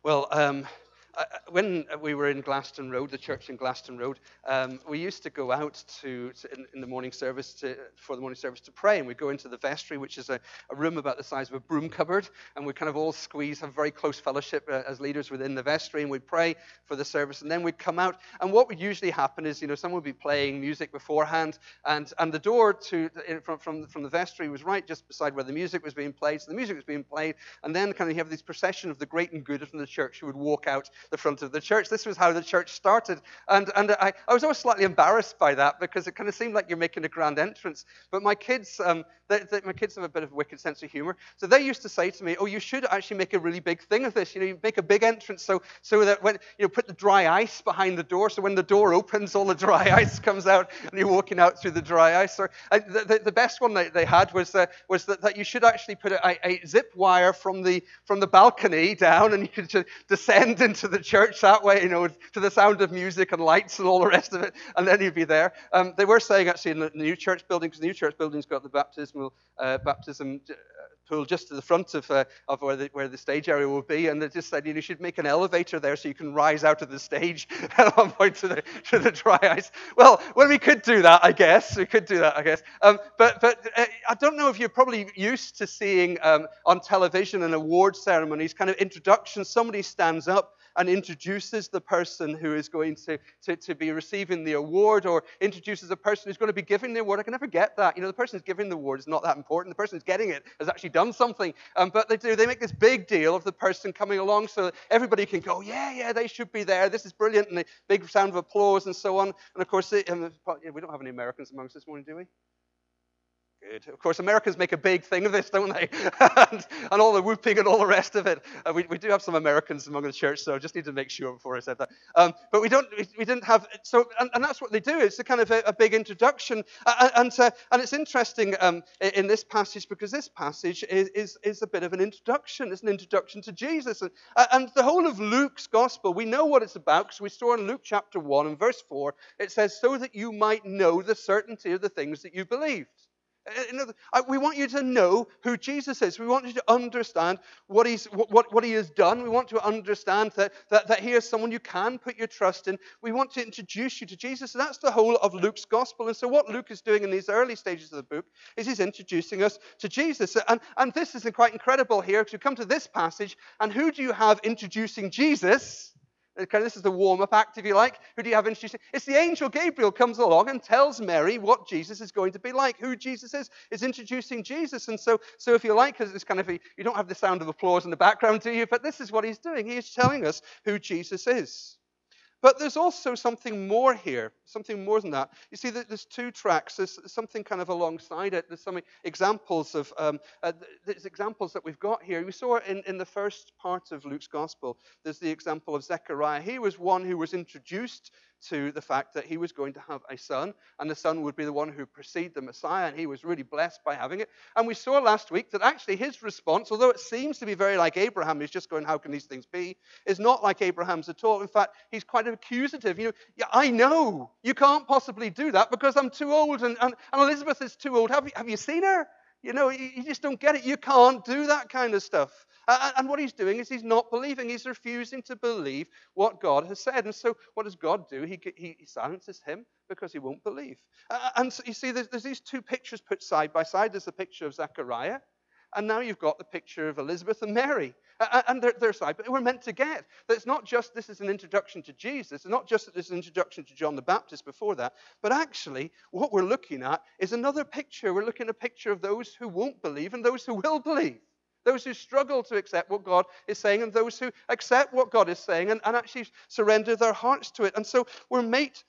Well, when we were in Glaston Road, the church in Glaston Road, we used to go out in the morning service for the morning service to pray, and we'd go into the vestry, which is a room about the size of a broom cupboard, and we'd kind of all squeeze, have very close fellowship as leaders within the vestry, and we'd pray for the service, and then we'd come out, and what would usually happen is, someone would be playing music beforehand, and the door from the vestry was right just beside where the music was being played, so the music was being played, and then kind of you have this procession of the great and good from the church who would walk out the front of the church. This was how the church started. And I was always slightly embarrassed by that because it kind of seemed like you're making a grand entrance. But my kids, my kids have a bit of a wicked sense of humor. So they used to say to me, oh, you should actually make a really big thing of this. You make a big entrance so that when, put the dry ice behind the door. So when the door opens, all the dry ice comes out and you're walking out through the dry ice. Or the best one they had was that you should actually put a zip wire from the balcony down, and you could descend into the church that way, to the sound of music and lights and all the rest of it, and then you'd be there. They were saying actually in the new church building, because the new church building's got the baptism pool just to the front of where the stage area will be, and they just said you should make an elevator there so you can rise out of the stage at one point to the dry ice. Well, we could do that, I guess. But I don't know if you're probably used to seeing on television and award ceremonies kind of introductions. Somebody stands up and introduces the person who is going to be receiving the award, or introduces a person who's going to be giving the award. I can never get that. The person who's giving the award is not that important. The person who's getting it has actually done something. But they make this big deal of the person coming along so that everybody can go, yeah, they should be there. This is brilliant. And a big sound of applause and so on. And of course, we don't have any Americans amongst us this morning, do we? Good. Of course, Americans make a big thing of this, don't they? and all the whooping and all the rest of it. We do have some Americans among the church, so I just need to make sure before I said that. But we didn't have, so, and that's what they do. It's a kind of a big introduction. And it's interesting in this passage, because this passage is a bit of an introduction. It's an introduction to Jesus. And the whole of Luke's gospel, we know what it's about, because we saw in Luke chapter 1 and verse 4, it says, so that you might know the certainty of the things that you believed. We want you to know who Jesus is. We want you to understand what he has done. We want to understand that he is someone you can put your trust in. We want to introduce you to Jesus. And that's the whole of Luke's gospel. And so what Luke is doing in these early stages of the book is he's introducing us to Jesus. And this is quite incredible here, because we come to this passage, and who do you have introducing Jesus? Okay, this is the warm-up act, if you like. Who do you have introducing? It's the angel Gabriel comes along and tells Mary what Jesus is going to be like. Who Jesus is introducing Jesus. And so if you like, it's kind of, you don't have the sound of applause in the background, do you? But this is what he's doing. He is telling us who Jesus is. But there's also something more here, something more than that. You see, there's two tracks. There's something kind of alongside it. There's some examples of there's examples that we've got here. We saw in the first part of Luke's gospel, there's the example of Zechariah. He was one who was introduced to the fact that he was going to have a son, and the son would be the one who precede the Messiah, and he was really blessed by having it. And we saw last week that actually his response, although it seems to be very like Abraham, he's just going, how can these things be, is not like Abraham's at all. In fact, he's quite accusative. Yeah, I know you can't possibly do that because I'm too old, and Elizabeth is too old. Have you seen her? You just don't get it. You can't do that kind of stuff. And what he's doing is he's not believing. He's refusing to believe what God has said. And so what does God do? He silences him because he won't believe. And so you see, there's these two pictures put side by side. There's the picture of Zechariah, and now you've got the picture of Elizabeth and Mary. And they're side, but we're meant to get that it's not just this is an introduction to Jesus, it's not just that this is an introduction to John the Baptist before that, but actually what we're looking at is another picture. We're looking at a picture of those who won't believe and those who will believe. Those who struggle to accept what God is saying, and those who accept what God is saying and actually surrender their hearts to it. And so we're meant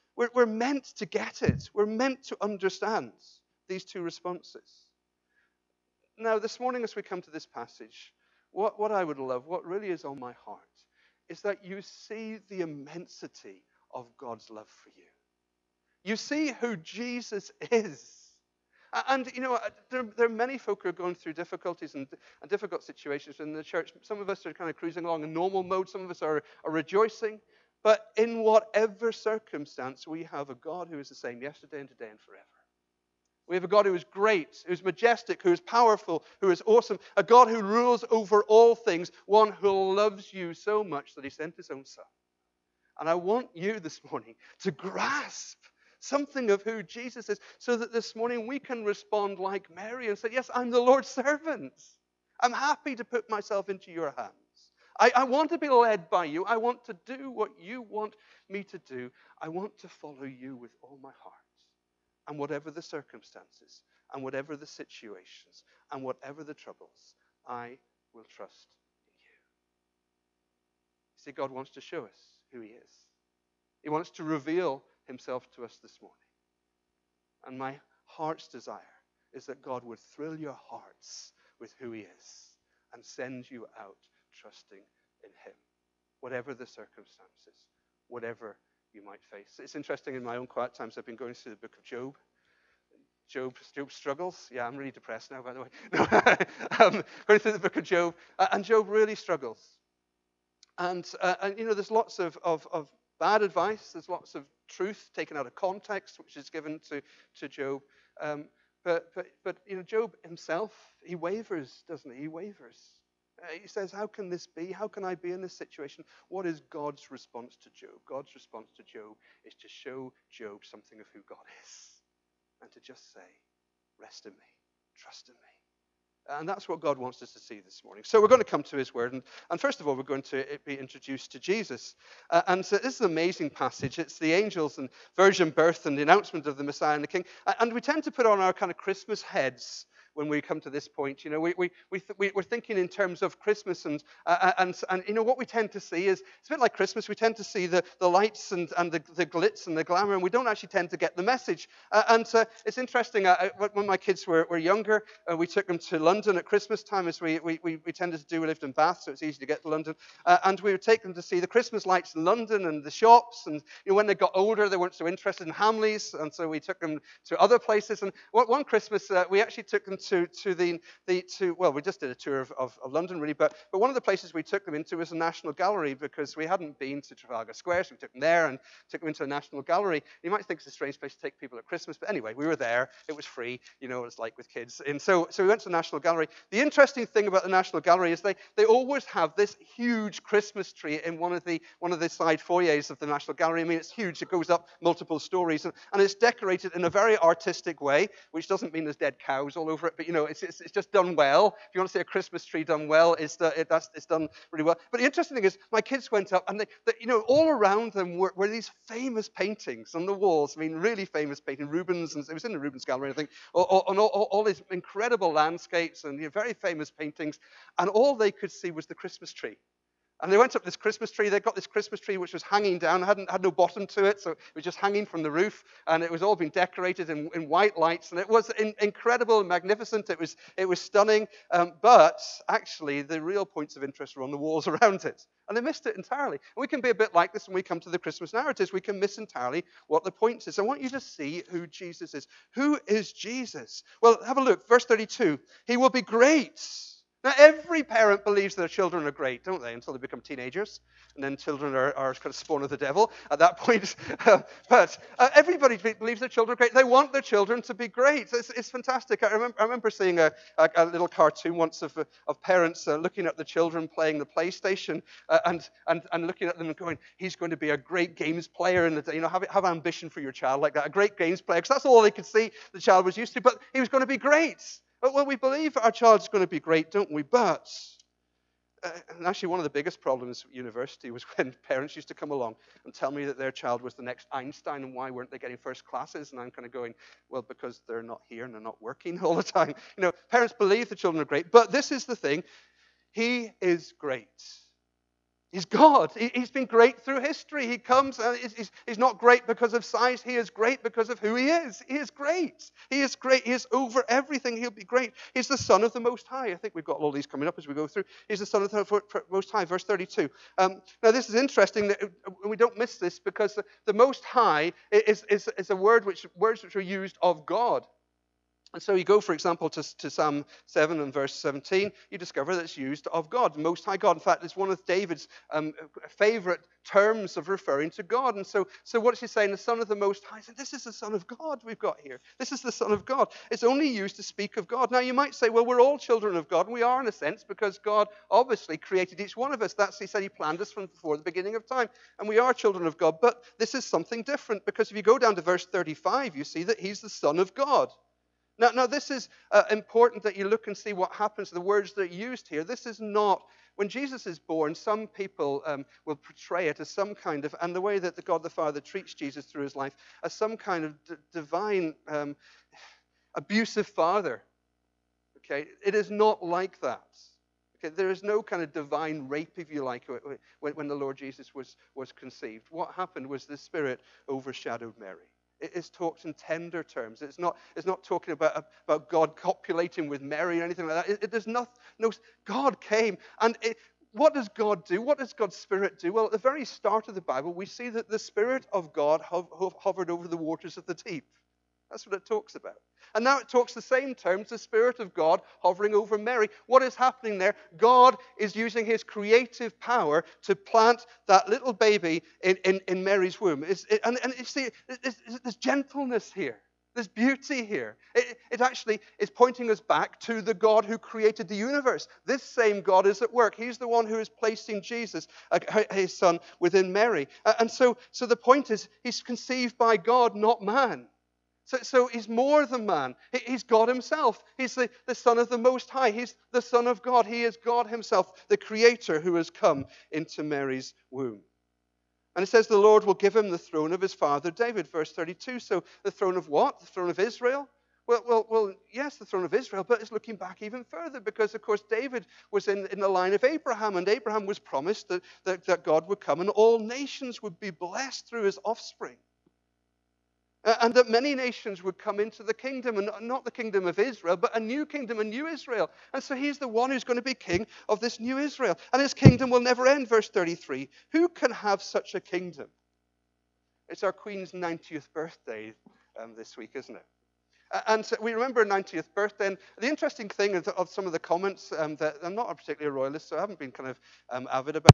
to get it. We're meant to understand these two responses. Now, this morning as we come to this passage, what I would love, what really is on my heart, is that you see the immensity of God's love for you. You see who Jesus is. And, there are many folk who are going through difficulties and difficult situations in the church. Some of us are kind of cruising along in normal mode. Some of us are rejoicing. But in whatever circumstance, we have a God who is the same yesterday and today and forever. We have a God who is great, who is majestic, who is powerful, who is awesome. A God who rules over all things. One who loves you so much that he sent his own son. And I want you this morning to grasp something of who Jesus is so that this morning we can respond like Mary and say, yes, I'm the Lord's servant. I'm happy to put myself into your hands. I want to be led by you. I want to do what you want me to do. I want to follow you with all my heart. And whatever the circumstances, and whatever the situations, and whatever the troubles, I will trust in you. See, God wants to show us who he is. He wants to reveal himself to us this morning. And my heart's desire is that God would thrill your hearts with who he is and send you out trusting in him, whatever the circumstances, whatever you might face. It's interesting, in my own quiet times, I've been going through the book of Job. Job struggles. Yeah, I'm really depressed now, by the way. Going through the book of Job, and Job really struggles. And there's lots of bad advice. There's lots of truth taken out of context, which is given to Job. But Job himself, he wavers, doesn't he? He wavers. He says, how can this be? How can I be in this situation? What is God's response to Job? God's response to Job is to show Job something of who God is. And to just say, rest in me, trust in me. And that's what God wants us to see this morning. So we're going to come to his word. And first of all, we're going to be introduced to Jesus. And so this is an amazing passage. It's the angels and virgin birth and the announcement of the Messiah and the King. And we tend to put on our kind of Christmas heads when we come to this point. We're thinking in terms of Christmas, and what we tend to see is, it's a bit like Christmas. We tend to see the lights and the glitz and the glamour, and we don't actually tend to get the message. It's interesting, when my kids were younger, we took them to London at Christmas time, as we tended to do. We lived in Bath, so it's easy to get to London. And we would take them to see the Christmas lights in London and the shops, and when they got older, they weren't so interested in Hamleys, and so we took them to other places. And one Christmas, we actually took them we just did a tour of London, really, but one of the places we took them into was the National Gallery, because we hadn't been to Trafalgar Square, so we took them there and took them into a National Gallery. You might think it's a strange place to take people at Christmas, but anyway, we were there. It was free, what it's like with kids. And so we went to the National Gallery. The interesting thing about the National Gallery is they always have this huge Christmas tree in one of the side foyers of the National Gallery. I mean, it's huge. It goes up multiple stories, and it's decorated in a very artistic way, which doesn't mean there's dead cows all over it, but it's just done well. If you want to see a Christmas tree done well, it's done really well. But the interesting thing is, my kids went up, and they all around them were these famous paintings on the walls. I mean, really famous paintings. Rubens, and it was in the Rubens Gallery, I think. All these incredible landscapes and very famous paintings, and all they could see was the Christmas tree. And they went up this Christmas tree. They got this Christmas tree which was hanging down, had no bottom to it, so it was just hanging from the roof. And it was all been decorated in white lights, and it was incredible and magnificent. It was stunning. But actually, the real points of interest were on the walls around it, and they missed it entirely. And we can be a bit like this when we come to the Christmas narratives. We can miss entirely what the point is. I want you to see who Jesus is. Who is Jesus? Well, have a look. Verse 32. He will be great. Now, every parent believes their children are great, don't they, until they become teenagers. And then children are kind of spawn of the devil at that point. But everybody believes their children are great. They want their children to be great. It's fantastic. I remember seeing a little cartoon once of parents looking at the children playing the PlayStation and looking at them and going, he's going to be a great games player. And have ambition for your child like that, a great games player. Because that's all they could see the child was used to. But he was going to be great. Well, we believe our child's going to be great, don't we? But, and actually one of the biggest problems at university was when parents used to come along and tell me that their child was the next Einstein, and why weren't they getting first classes? And I'm kind of going, well, because they're not here and they're not working all the time. Parents believe the children are great, but this is the thing. He is great. He's God. He's been great through history. He comes, and he's not great because of size. He is great because of who he is. He is great. He is great. He is over everything. He'll be great. He's the Son of the Most High. I think we've got all these coming up as we go through. He's the Son of the Most High, verse 32. Now, this is interesting that we don't miss this, because the Most High is a words which are used of God. And so you go, for example, to Psalm 7 and verse 17, you discover that it's used of God, Most High God. In fact, it's one of David's favorite terms of referring to God. And so what is he saying? The Son of the Most High. So this is the Son of God we've got here. This is the Son of God. It's only used to speak of God. Now, you might say, well, we're all children of God, and we are in a sense, because God obviously created each one of us. He said he planned us from before the beginning of time, and we are children of God. But this is something different, because if you go down to verse 35, you see that he's the Son of God. Now, this is important that you look and see what happens, the words that are used here. This is not, when Jesus is born, some people will portray it as some kind of, and the way that the God the Father treats Jesus through his life, as some kind of divine abusive father. Okay, it is not like that. Okay, there is no kind of divine rape, if you like, when the Lord Jesus was conceived. What happened was the Spirit overshadowed Mary. It is talked in tender terms. It's not talking about God copulating with Mary or anything like that. There's no, God came. And what does God do? What does God's Spirit do? Well, at the very start of the Bible, we see that the Spirit of God hovered over the waters of the deep. That's what it talks about. And now it talks the same terms, the Spirit of God hovering over Mary. What is happening there? God is using his creative power to plant that little baby in Mary's womb. And you see, there's gentleness here. There's beauty here. It actually is pointing us back to the God who created the universe. This same God is at work. He's the one who is placing Jesus, his son, within Mary. And so the point is, he's conceived by God, not man. So he's more than man. He's God himself. He's the Son of the Most High. He's the Son of God. He is God himself, the Creator who has come into Mary's womb. And it says the Lord will give him the throne of his father David, verse 32. So the throne of what? The throne of Israel? Well, yes, the throne of Israel, but it's looking back even further because, of course, David was in the line of Abraham, and Abraham was promised that God would come and all nations would be blessed through his offspring. And that many nations would come into the kingdom, and not the kingdom of Israel, but a new kingdom, a new Israel. And so he's the one who's going to be king of this new Israel. And his kingdom will never end, verse 33. Who can have such a kingdom? It's our Queen's 90th birthday this week, isn't it? And so we remember her 90th birthday. And the interesting thing of some of the comments, that I'm not a particularly royalist, so I haven't been kind of avid about.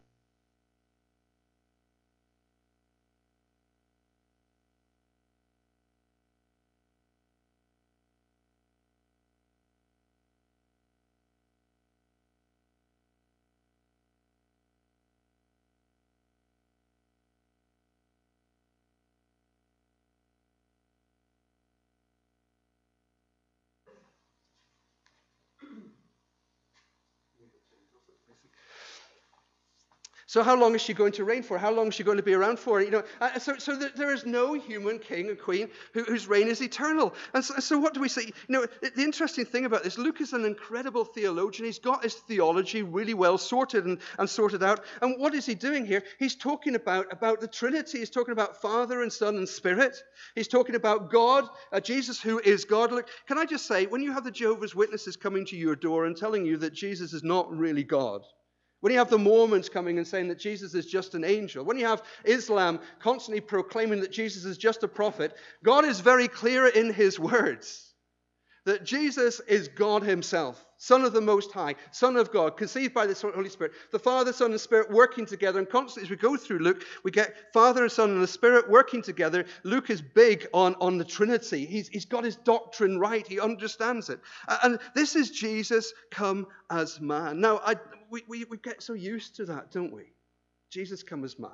So how long is she going to reign for? How long is she going to be around for? So there is no human king and queen whose reign is eternal. And so what do we say? The interesting thing about this, Luke is an incredible theologian. He's got his theology really well sorted and sorted out. And what is he doing here? He's talking about the Trinity. He's talking about Father and Son and Spirit. He's talking about God, Jesus who is God. Look, can I just say, when you have the Jehovah's Witnesses coming to your door and telling you that Jesus is not really God, when you have the Mormons coming and saying that Jesus is just an angel, when you have Islam constantly proclaiming that Jesus is just a prophet, God is very clear in his words that Jesus is God himself, Son of the Most High, Son of God, conceived by the Holy Spirit, the Father, Son, and Spirit working together. And constantly as we go through Luke, we get Father and Son and the Spirit working together. Luke is big on the Trinity. He's got his doctrine right. He understands it. And this is Jesus come as man. Now, we get so used to that, don't we? Jesus come as man.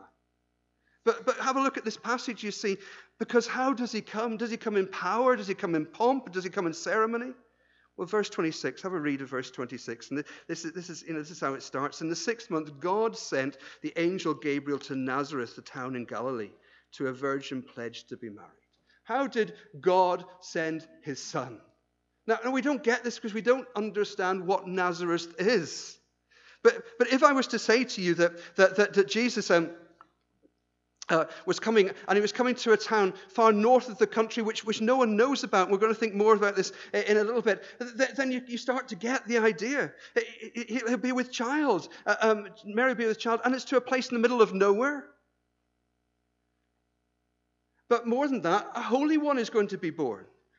But have a look at this passage, you see, because how does he come? Does he come in power? Does he come in pomp? Does he come in ceremony? Well, verse 26, have a read of verse 26. And this is how it starts. In the 6th month, God sent the angel Gabriel to Nazareth, the town in Galilee, to a virgin pledged to be married. How did God send his son? Now, we don't get this because we don't understand what Nazareth is. But if I was to say to you that Jesus was coming, and he was coming to a town far north of the country, which no one knows about, and we're going to think more about this in a little bit, then you start to get the idea. He'll be with child. Mary will be with child, and it's to a place in the middle of nowhere. But more than that, a Holy One is going to be born.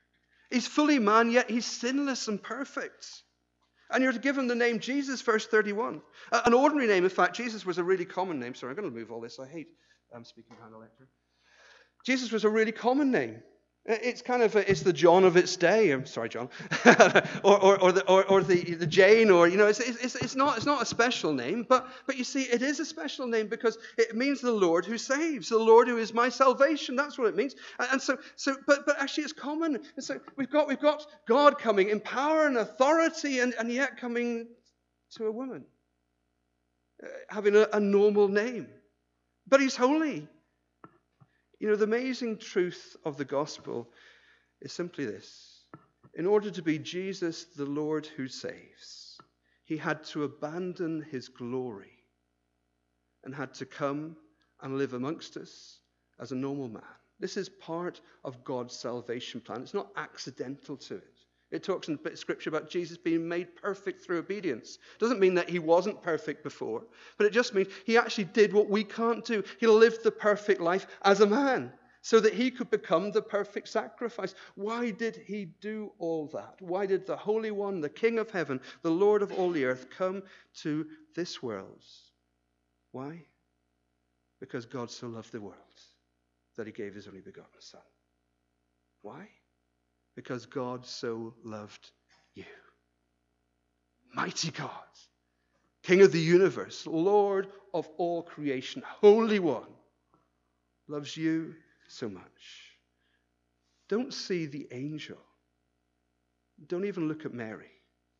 He's fully man, yet he's sinless and perfect. And you're to give him the name Jesus, verse 31. An ordinary name, in fact. Jesus was a really common name. Sorry, I'm going to move all this. I hate speaking behind a lectern. Jesus was a really common name. It's kind of it's the John of its day. I'm sorry, John, or the Jane, or it's not a special name, but you see, it is a special name because it means the Lord who saves, the Lord who is my salvation. That's what it means. But actually, it's common. So we've got God coming in power and authority, and yet coming to a woman, having a normal name, but he's holy. The amazing truth of the gospel is simply this. In order to be Jesus, the Lord who saves, he had to abandon his glory and had to come and live amongst us as a normal man. This is part of God's salvation plan. It's not accidental to it. It talks in Scripture about Jesus being made perfect through obedience. It doesn't mean that he wasn't perfect before, but it just means he actually did what we can't do. He lived the perfect life as a man so that he could become the perfect sacrifice. Why did he do all that? Why did the Holy One, the King of heaven, the Lord of all the earth, come to this world? Why? Because God so loved the world that he gave his only begotten Son. Why? Because God so loved you. Mighty God, King of the universe, Lord of all creation, Holy One, loves you so much. Don't see the angel. Don't even look at Mary.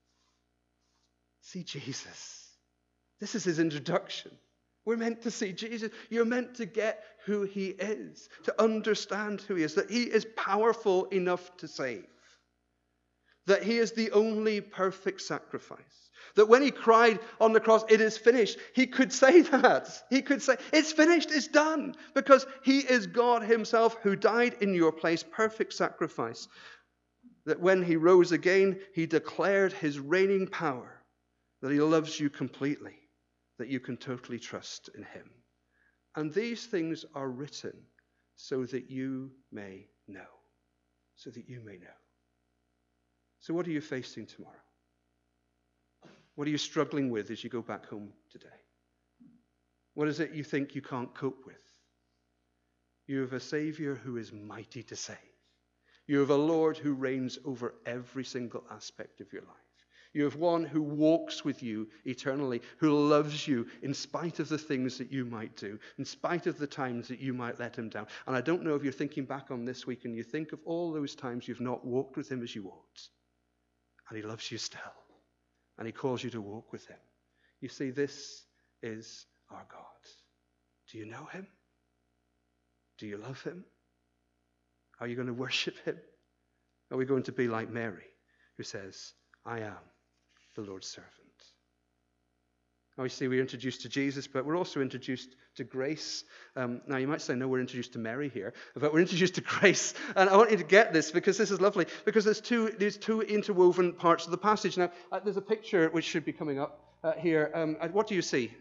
See Jesus. This is his introduction. We're meant to see Jesus. You're meant to get who he is, to understand who he is, that he is powerful enough to save, that he is the only perfect sacrifice, that when he cried on the cross, it is finished, he could say that. He could say, it's finished, it's done, because he is God himself who died in your place, perfect sacrifice, that when he rose again, he declared his reigning power, that he loves you completely, that you can totally trust in him. And these things are written so that you may know. So that you may know. So what are you facing tomorrow? What are you struggling with as you go back home today? What is it you think you can't cope with? You have a Savior who is mighty to save. You have a Lord who reigns over every single aspect of your life. You have one who walks with you eternally, who loves you in spite of the things that you might do, in spite of the times that you might let him down. And I don't know if you're thinking back on this week and you think of all those times you've not walked with him as you ought. And he loves you still. And he calls you to walk with him. You see, this is our God. Do you know him? Do you love him? Are you going to worship him? Are we going to be like Mary, who says, I am the Lord's servant? Now, we see we're introduced to Jesus, but we're also introduced to grace. Now, you might say, no, we're introduced to Mary here, but we're introduced to grace. And I want you to get this, because this is lovely, because there's two interwoven parts of the passage. Now, there's a picture which should be coming up here. What do you see?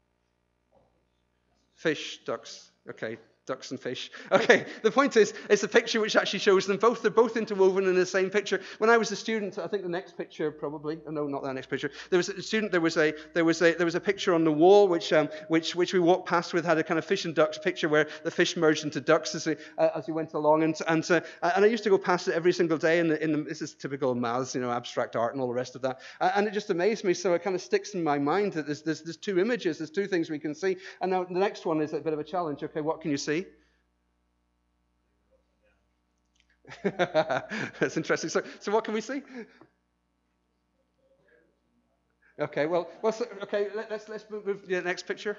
Fish, ducks. Okay. Ducks and fish. Okay, the point is, it's a picture which actually shows them both. They're both interwoven in the same picture. When I was a student, I think the next picture probably. Oh, no, not that next picture. There was a student. There was a picture on the wall which we walked past with, had a kind of fish and ducks picture where the fish merged into ducks as we went along. And I used to go past it every single day. This is typical maths, abstract art and all the rest of that. And it just amazed me. So it kind of sticks in my mind that there's two images, there's two things we can see. And now the next one is a bit of a challenge. Okay, what can you see? That's interesting. So what can we see? Okay, let's move to the next picture.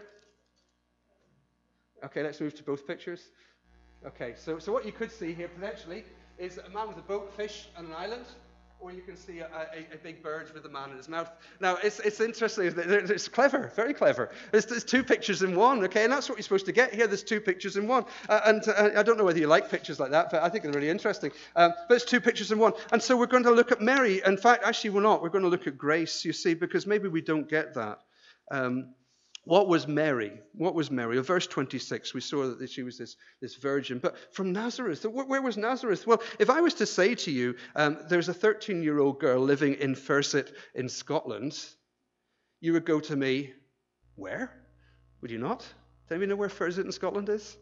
Okay, let's move to both pictures. Okay, so what you could see here potentially is a man with a boat, fish, and an island. Or you can see a big bird with a man in his mouth. Now, it's interesting. It's clever, very clever. There's two pictures in one, okay? And that's what you're supposed to get here. There's two pictures in one. And I don't know whether you like pictures like that, but I think they're really interesting. But it's two pictures in one. And so we're going to look at Mary. In fact, actually, we're not. We're going to look at grace, you see, because maybe we don't get that. What was Mary? What was Mary? In verse 26, we saw that she was this virgin. But from Nazareth, where was Nazareth? Well, if I was to say to you, there's a 13-year-old girl living in Furset in Scotland, you would go to me, where? Would you not? Does anybody know where Furset in Scotland is?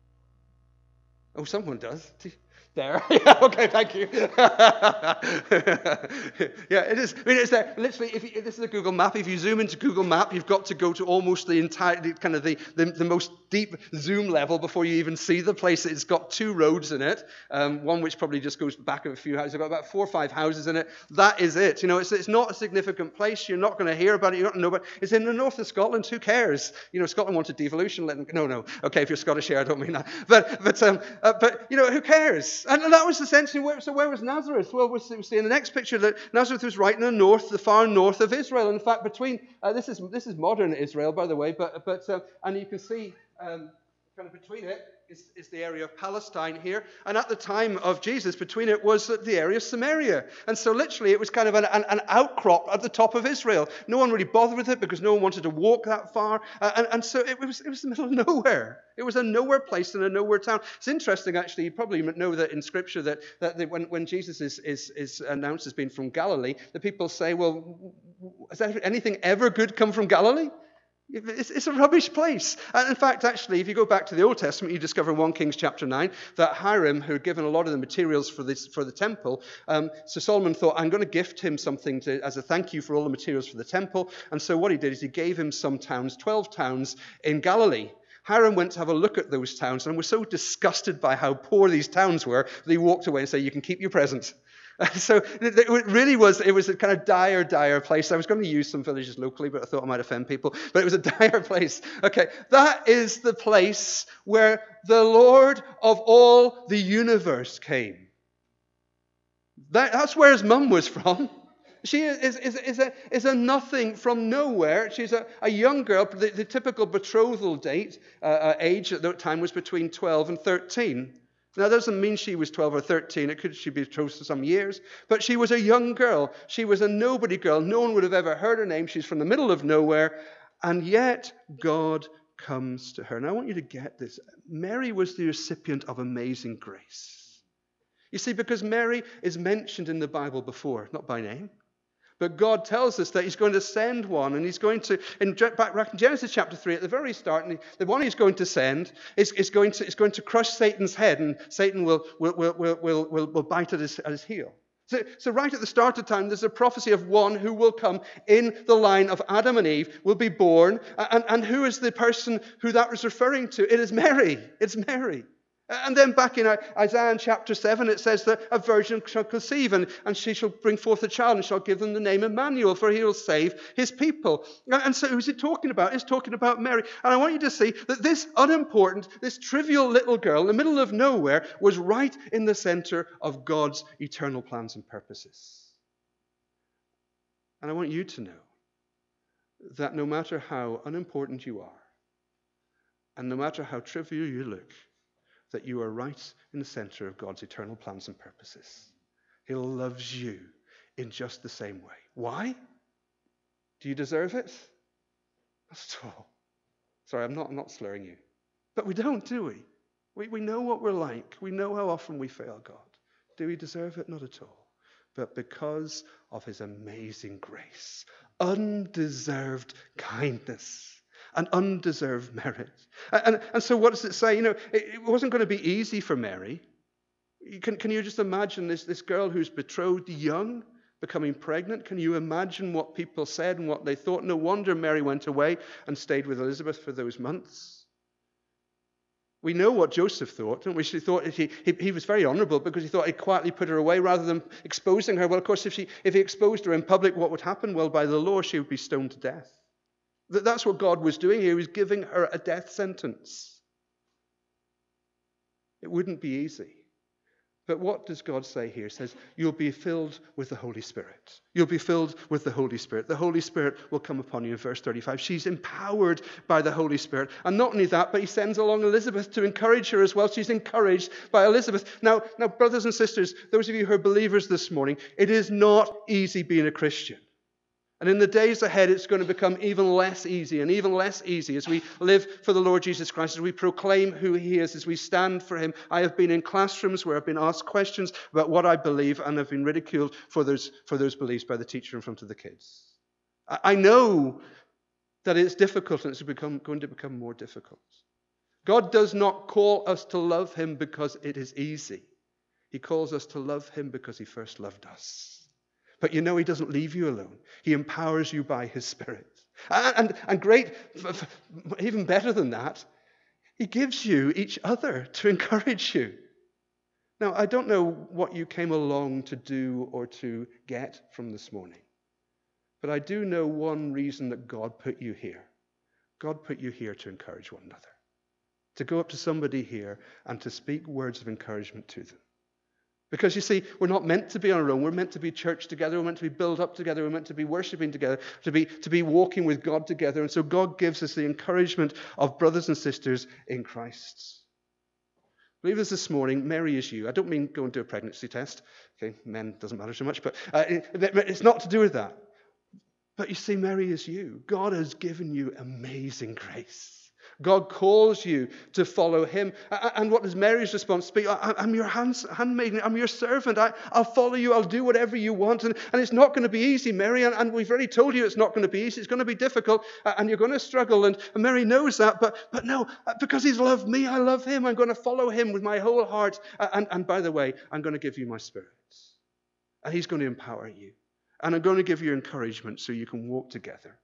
Oh, someone does. There. Yeah, okay, thank you. Yeah, it is. I mean, it's there. Literally, this is a Google map. If you zoom into Google Map, you've got to go to almost the entire, kind of the most deep zoom level before you even see the place. It's got 2 roads in it. One which probably just goes back a few houses. It's got about 4 or 5 houses in it. That is it. You know, it's not a significant place. You're not going to hear about it. You're not going to know about it. It's in the north of Scotland. Who cares? You know, Scotland wanted devolution. No. Okay, if you're Scottish here, I don't mean that. But you know, who cares? And that was essentially where was Nazareth? Well, we see in the next picture that Nazareth was right in the north, the far north of Israel. In fact, between this is modern Israel, by the way, but and you can see kind of between it is the area of Palestine here, and at the time of Jesus, between it was the area of Samaria, and so literally it was kind of an outcrop at the top of Israel. No one really bothered with it because no one wanted to walk that far, and so it was the middle of nowhere. It was a nowhere place and a nowhere town. It's interesting, actually. You probably know that in Scripture that when Jesus is announced as being from Galilee, the people say, "Well, has anything ever good come from Galilee?" It's a rubbish place. And in fact, actually, if you go back to the Old Testament, you discover in 1 Kings chapter 9 that Hiram, who had given a lot of the materials for the temple, so Solomon thought, I'm going to gift him something as a thank you for all the materials for the temple. And so what he did is he gave him some towns, 12 towns in Galilee. Hiram went to have a look at those towns and was so disgusted by how poor these towns were that he walked away and said, you can keep your present. So it really was a kind of dire place. I was going to use some villages locally, but I thought I might offend people. But it was a dire place. Okay, that is the place where the Lord of all the universe came. That's where his mum was from. She is a nothing from nowhere. She's a young girl. The typical betrothal age at that time was between 12 and 13. Now, that doesn't mean she was 12 or 13. It could she be betrothed for some years. But she was a young girl. She was a nobody girl. No one would have ever heard her name. She's from the middle of nowhere. And yet, God comes to her. And I want you to get this. Mary was the recipient of amazing grace. You see, because Mary is mentioned in the Bible before, not by name. But God tells us that he's going to send one, and he's going to, back in Genesis chapter 3, at the very start, and the one he's going to send is going to crush Satan's head, and Satan will bite at his heel. So right at the start of time, there's a prophecy of one who will come in the line of Adam and Eve, will be born, and who is the person who that was referring to? It is Mary. It's Mary. And then back in Isaiah chapter 7, it says that a virgin shall conceive, and she shall bring forth a child, and shall give them the name Emmanuel, for he will save his people. And so who's it talking about? It's talking about Mary. And I want you to see that this unimportant, this trivial little girl in the middle of nowhere was right in the center of God's eternal plans and purposes. And I want you to know that no matter how unimportant you are, and no matter how trivial you look, that you are right in the center of God's eternal plans and purposes. He loves you in just the same way. Why? Do you deserve it? Not at all. Sorry, I'm not slurring you. But we don't, do we? We know what we're like. We know how often we fail God. Do we deserve it? Not at all. But because of his amazing grace, undeserved kindness, an undeserved merit. And so what does it say? You know, it wasn't going to be easy for Mary. Can you just imagine this girl who's betrothed young, becoming pregnant? Can you imagine what people said and what they thought? No wonder Mary went away and stayed with Elizabeth for those months. We know what Joseph thought, don't we? He thought he was very honorable because he thought he'd quietly put her away rather than exposing her. Well, of course, if he exposed her in public, what would happen? Well, by the law, she would be stoned to death. That's what God was doing here. He was giving her a death sentence. It wouldn't be easy. But what does God say here? He says, you'll be filled with the Holy Spirit. You'll be filled with the Holy Spirit. The Holy Spirit will come upon you in verse 35. She's empowered by the Holy Spirit. And not only that, but he sends along Elizabeth to encourage her as well. She's encouraged by Elizabeth. Now, brothers and sisters, those of you who are believers this morning, it is not easy being a Christian. And in the days ahead, it's going to become even less easy and even less easy as we live for the Lord Jesus Christ, as we proclaim who he is, as we stand for him. I have been in classrooms where I've been asked questions about what I believe, and I've been ridiculed for those beliefs by the teacher in front of the kids. I know that it's difficult, and it's going to become more difficult. God does not call us to love him because it is easy. He calls us to love him because he first loved us. But you know he doesn't leave you alone. He empowers you by his Spirit. And great, even better than that, he gives you each other to encourage you. Now, I don't know what you came along to do or to get from this morning. But I do know one reason that God put you here. God put you here to encourage one another. To go up to somebody here and to speak words of encouragement to them. Because you see, we're not meant to be on our own. We're meant to be church together. We're meant to be built up together. We're meant to be worshiping together, to be walking with God together. And so God gives us the encouragement of brothers and sisters in Christ. Believers this morning, Mary is you. I don't mean go and do a pregnancy test. Okay, men doesn't matter so much, but it's not to do with that. But you see, Mary is you. God has given you amazing grace. God calls you to follow him. And what is Mary's response? I'm your handmaiden. I'm your servant. I'll follow you. I'll do whatever you want. And it's not going to be easy, Mary. And we've already told you it's not going to be easy. It's going to be difficult. And you're going to struggle. And Mary knows that. But no, because he's loved me, I love him. I'm going to follow him with my whole heart. And by the way, I'm going to give you my Spirit. And he's going to empower you. And I'm going to give you encouragement so you can walk together.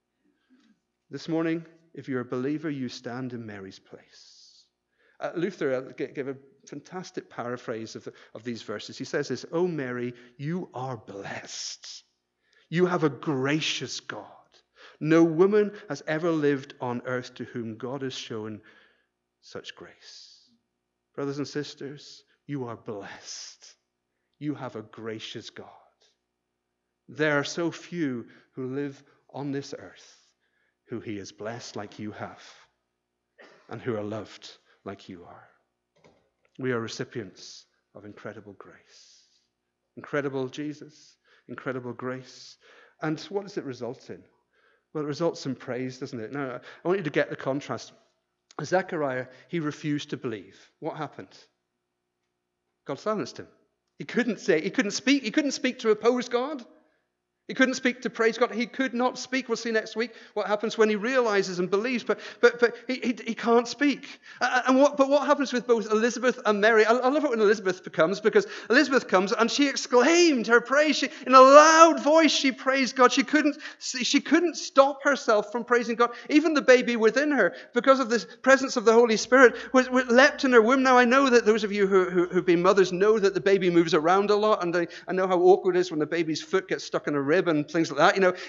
This morning, if you're a believer, you stand in Mary's place. Luther gave a fantastic paraphrase of these verses. He says this, "Oh Mary, you are blessed. You have a gracious God. No woman has ever lived on earth to whom God has shown such grace." Brothers and sisters, you are blessed. You have a gracious God. There are so few who live on this earth who he has blessed like you have, and who are loved like you are. We are recipients of incredible grace. Incredible Jesus, incredible grace. And what does it result in? Well, it results in praise, doesn't it? Now, I want you to get the contrast. Zechariah, he refused to believe. What happened? God silenced him. He couldn't speak to oppose God. He couldn't speak to praise God. He could not speak. We'll see next week what happens when he realizes and believes, but he can't speak. But what happens with both Elizabeth and Mary? I love it when Elizabeth comes, because Elizabeth comes and she exclaimed her praise. In a loud voice, she praised God. She couldn't stop herself from praising God. Even the baby within her, because of the presence of the Holy Spirit, was leapt in her womb. Now, I know that those of you who've been mothers know that the baby moves around a lot, and I know how awkward it is when the baby's foot gets stuck in a rib and things like that. You know,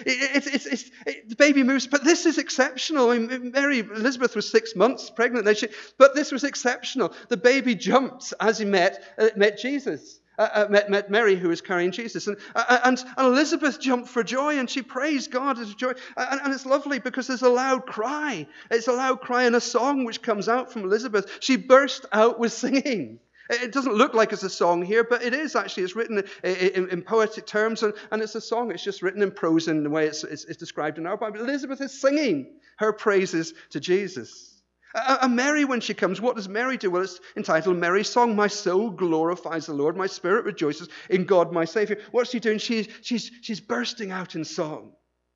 the baby moves, but this is exceptional. I mean, Elizabeth was 6 months pregnant, but this was exceptional. The baby jumped as he met Jesus. Met Mary, who was carrying Jesus. And Elizabeth jumped for joy, and she praised God as joy. And it's lovely because there's a loud cry. It's a loud cry in a song which comes out from Elizabeth. She burst out with singing. It doesn't look like it's a song here, but it is actually. It's written in poetic terms, and it's a song. It's just written in prose in the way it's described in our Bible. Elizabeth is singing her praises to Jesus. And Mary, when she comes, what does Mary do? Well, it's entitled Mary's Song. My soul glorifies the Lord. My spirit rejoices in God, my Savior. What's she doing? She's bursting out in song.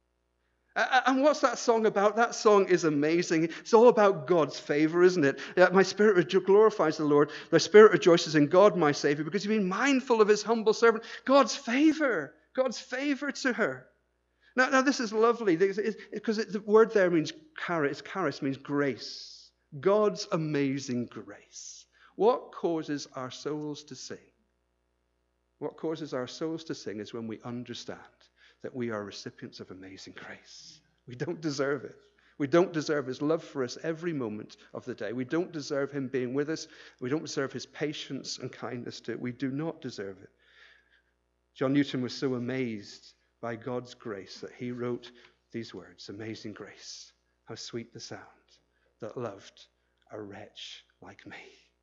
And what's that song about? That song is amazing. It's all about God's favor, isn't it? My spirit glorifies the Lord. My spirit rejoices in God, my Savior, because you've been mindful of his humble servant. God's favor to her. Now this is lovely, because the word there means charis means grace. God's amazing grace. What causes our souls to sing? What causes our souls to sing is when we understand that we are recipients of amazing grace. We don't deserve it. We don't deserve his love for us every moment of the day. We don't deserve him being with us. We don't deserve his patience and kindness to it. We do not deserve it. John Newton was so amazed by God's grace that he wrote these words, "Amazing grace, how sweet the sound that loved a wretch like me."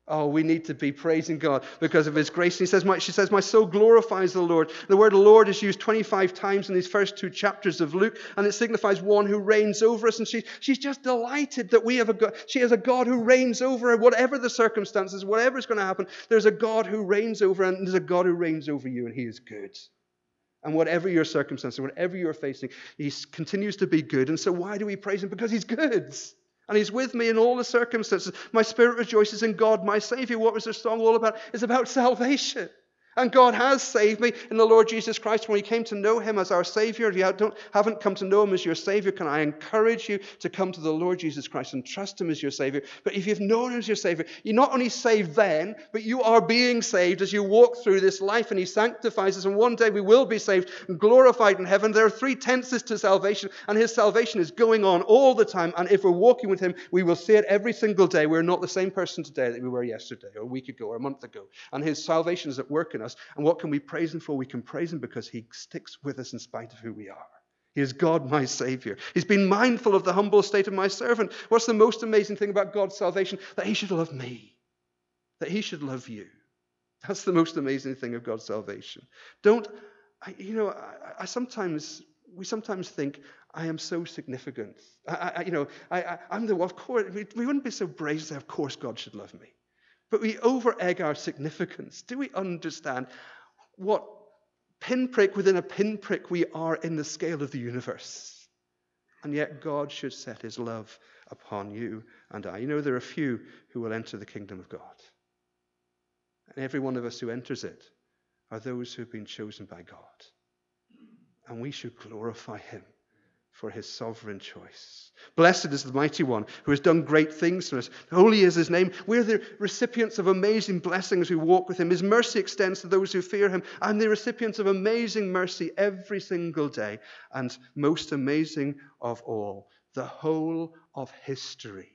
Oh, we need to be praising God because of his grace. And she says, my soul glorifies the Lord. The word Lord is used 25 times in these first 2 chapters of Luke, and it signifies one who reigns over us. And she's just delighted that we have a God. She has a God who reigns over her, whatever the circumstances, whatever's going to happen. There's a God who reigns over, and there's a God who reigns over you, and he is good. And whatever your circumstances, whatever you're facing, he continues to be good. And so why do we praise him? Because he's good. And he's with me in all the circumstances. My spirit rejoices in God, my Savior. What was the song all about? It's about salvation. And God has saved me in the Lord Jesus Christ. When we came to know him as our Savior, if you haven't come to know him as your Savior, can I encourage you to come to the Lord Jesus Christ and trust him as your Savior? But if you've known him as your Savior, you're not only saved then, but you are being saved as you walk through this life, and he sanctifies us. And one day we will be saved and glorified in heaven. There are 3 tenses to salvation, and his salvation is going on all the time. And if we're walking with him, we will see it every single day. We're not the same person today that we were yesterday or a week ago or a month ago. And his salvation is at work in us. And what can we praise him for? We can praise him because he sticks with us in spite of who we are. He is God, my Savior. He's been mindful of the humble state of my servant. What's the most amazing thing about God's salvation? That he should love me. That he should love you. That's the most amazing thing of God's salvation. We sometimes think, I am so significant. I'm the one, of course, we wouldn't be so brave to say, of course God should love me. But we over-egg our significance. Do we understand what pinprick within a pinprick we are in the scale of the universe? And yet God should set his love upon you and I. There are few who will enter the kingdom of God. And every one of us who enters it are those who have been chosen by God. And we should glorify him for his sovereign choice. Blessed is the mighty one who has done great things for us. Holy is his name. We're the recipients of amazing blessings who walk with him. His mercy extends to those who fear him. I'm the recipients of amazing mercy every single day. And most amazing of all, the whole of history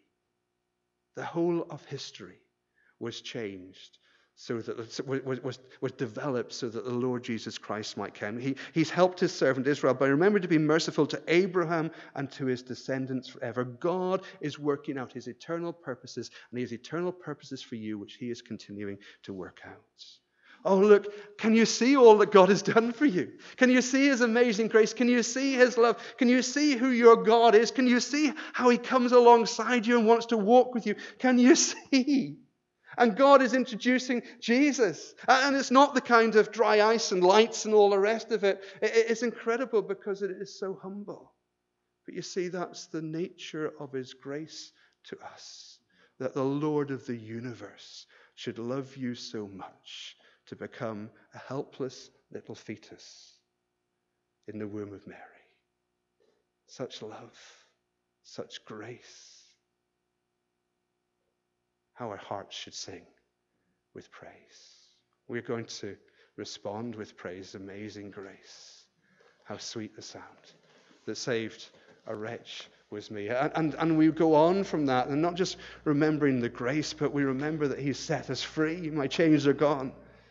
was changed, so that was developed so that the Lord Jesus Christ might come. He's helped his servant Israel by remembering to be merciful to Abraham and to his descendants forever. God is working out his eternal purposes, and he has eternal purposes for you, which he is continuing to work out. Oh, look, can you see all that God has done for you? Can you see his amazing grace? Can you see his love? Can you see who your God is? Can you see how he comes alongside you and wants to walk with you? Can you see? And God is introducing Jesus. And it's not the kind of dry ice and lights and all the rest of it. It's incredible because it is so humble. But you see, that's the nature of his grace to us. That the Lord of the universe should love you so much to become a helpless little fetus in the womb of Mary. Such love, such grace. How our hearts should sing with praise. We're going to respond with praise. Amazing grace. How sweet the sound that saved a wretch was me. And we go on from that, and not just remembering the grace, but we remember that he set us free. My chains are gone.